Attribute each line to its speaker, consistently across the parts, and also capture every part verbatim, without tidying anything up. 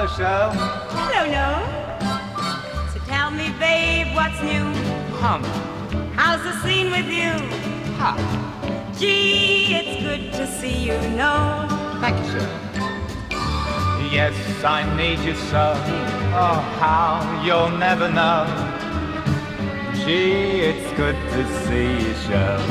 Speaker 1: Hello, Cheryl.
Speaker 2: Hello, Noel. So tell me, babe, what's new?
Speaker 1: Hum.
Speaker 2: How's the scene with you?
Speaker 1: Ha.
Speaker 2: Gee, it's good to see you, Noel.
Speaker 1: Thank you, Cheryl. Yes, I need you so. Oh, how you'll never know. Gee, it's good to see you, Cheryl.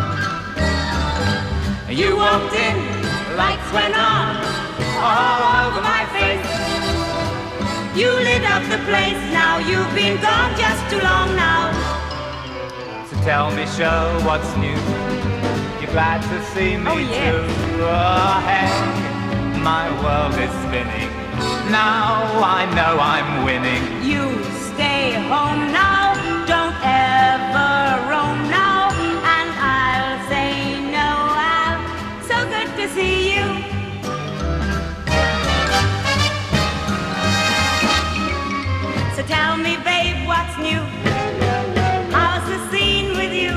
Speaker 2: You walked in, lights went on, all over my face. You lit up the place, now you've been gone just too long now.
Speaker 1: So tell me, Cheryl, what's new? You're glad to see me
Speaker 2: Oh, yes.
Speaker 1: too. Oh, hey, my world is spinning. Now I know I'm winning.
Speaker 2: You stay home now, don't ever roam now, and I'll say no, I'll, so good to see you. So tell me, babe, what's new? How's the scene with you?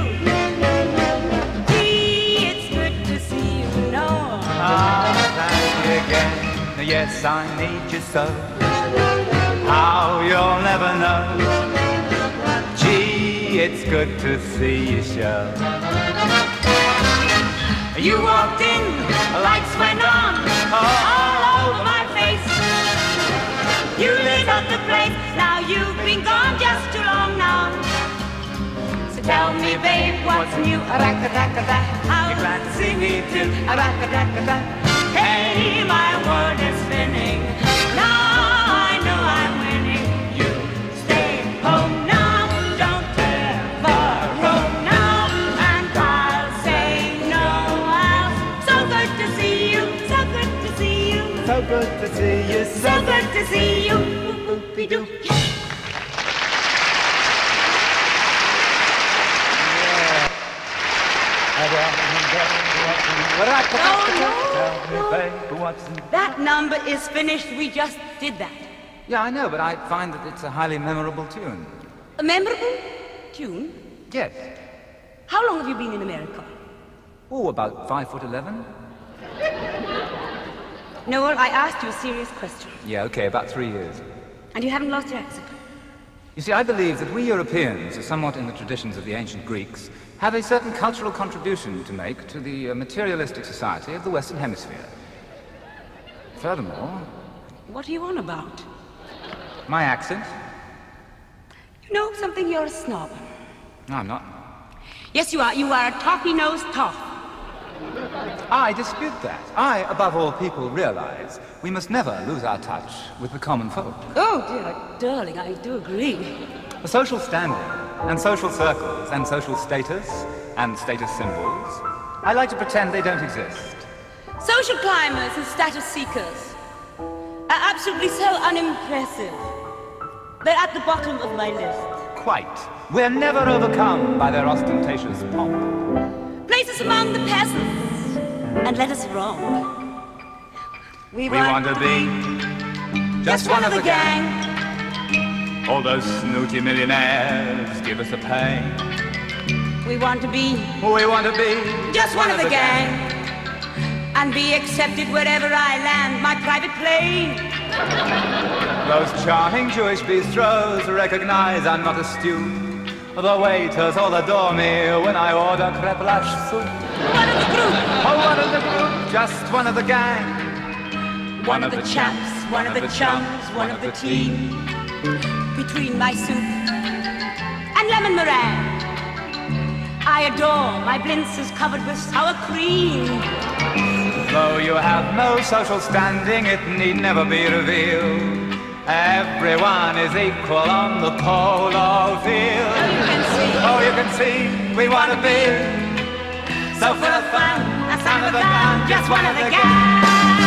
Speaker 2: Gee, it's good to see you, Noel.
Speaker 1: Ah, thank you again. Yes, I need you so. How you'll never know. Gee, it's good to see you, Cheryl.
Speaker 2: You walked in, lights went on, all over my face. You lit up the place, now you've been gone just too long now. So tell me, babe, what's new? Arak-a-dak-a-dak. You're glad to see me too. Arak-a-dak-a-dak. Hey, my world is spinning. Now I know I'm winning. You stay home now, don't ever roam now, and I'll say no. I'll, so good to see you, so good to see you,
Speaker 1: So good to see you,
Speaker 2: so
Speaker 1: so
Speaker 2: good to see you. Boop-boop-be-doo. That number is finished. We just did that.
Speaker 1: Yeah, I know, but I find that it's a highly memorable tune.
Speaker 2: A memorable tune?
Speaker 1: Yes.
Speaker 2: How long have you been in America?
Speaker 1: Oh, about five foot eleven?
Speaker 2: Noel, I asked you a serious question,
Speaker 1: Yeah, okay, about three years.
Speaker 2: and you haven't lost your accent.
Speaker 1: You see, I believe that we Europeans, somewhat in the traditions of the ancient Greeks, have a certain cultural contribution to make to the uh, materialistic society of the Western Hemisphere. Furthermore,
Speaker 2: What are you on about?
Speaker 1: my accent?
Speaker 2: You know something? You're a snob.
Speaker 1: No, I'm not.
Speaker 2: Yes, you are. You are a toffee-nosed toff.
Speaker 1: I dispute that. I, above all people, realize we must never lose our touch with the common folk.
Speaker 2: Oh, dear, darling, I do agree.
Speaker 1: The social standing, and social circles, and social status, and status symbols, I like to pretend they don't exist.
Speaker 2: Social climbers and status seekers are absolutely so unimpressive. They're at the bottom of my list.
Speaker 1: Quite. We're never overcome by their ostentatious pomp.
Speaker 2: Place us among the peasants and let us romp.
Speaker 1: We want to be just one of the gang. All those snooty millionaires give us a pain.
Speaker 2: We want to be
Speaker 1: We want to be
Speaker 2: just one of the gang and be accepted wherever I land my private plane.
Speaker 1: Those charming Jewish bistros recognize I'm not a stew. The waiters all adore me when I order crêpe lâche soup.
Speaker 2: One of the group,
Speaker 1: Oh, one of the group, just one of the gang.
Speaker 2: one of the chaps, one of the chums, one of the team. Between my soup and lemon meringue, I adore my blintzes covered with sour cream.
Speaker 1: Though you have no social standing, it need never be revealed. Everyone is equal on the polo field.
Speaker 2: Oh, you can see,
Speaker 1: Oh, you can see, we want to be so full of fun,
Speaker 2: a son of a gun, just one of the gang.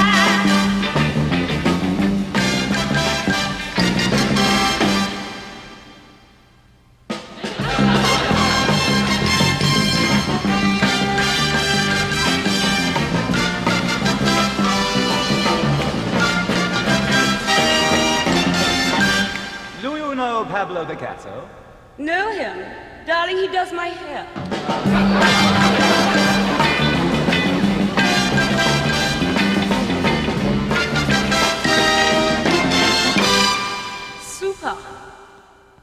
Speaker 1: Do you know Pablo Picasso?
Speaker 2: Know him? Darling, he does my hair.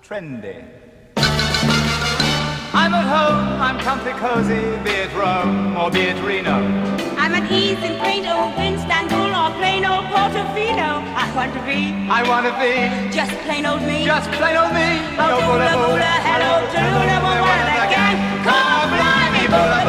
Speaker 1: trendy. I'm at home, I'm comfy cozy, be it Rome or be it Reno.
Speaker 2: I'm at ease in quaint old Istanbul or plain old Portofino. I want to be,
Speaker 1: I want to be
Speaker 2: just plain old me.
Speaker 1: just plain old me.
Speaker 2: Oh, Bula Bula, hello, Tallulah, we're one of the gang. Come on, blimey, Bula